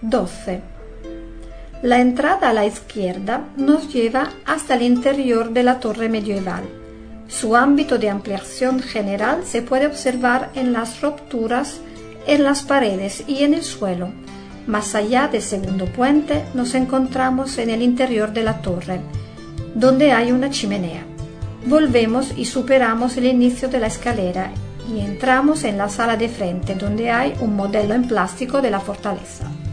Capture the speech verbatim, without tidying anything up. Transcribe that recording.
doce. La entrada a la izquierda nos lleva hasta el interior de la torre medieval. Su ámbito de ampliación general se puede observar en las rupturas en las paredes y en el suelo. Más allá del segundo puente nos encontramos en el interior de la torre, donde hay una chimenea. Volvemos y superamos el inicio de la escalera y entramos en la sala de frente, donde hay un modelo en plástico de la fortaleza.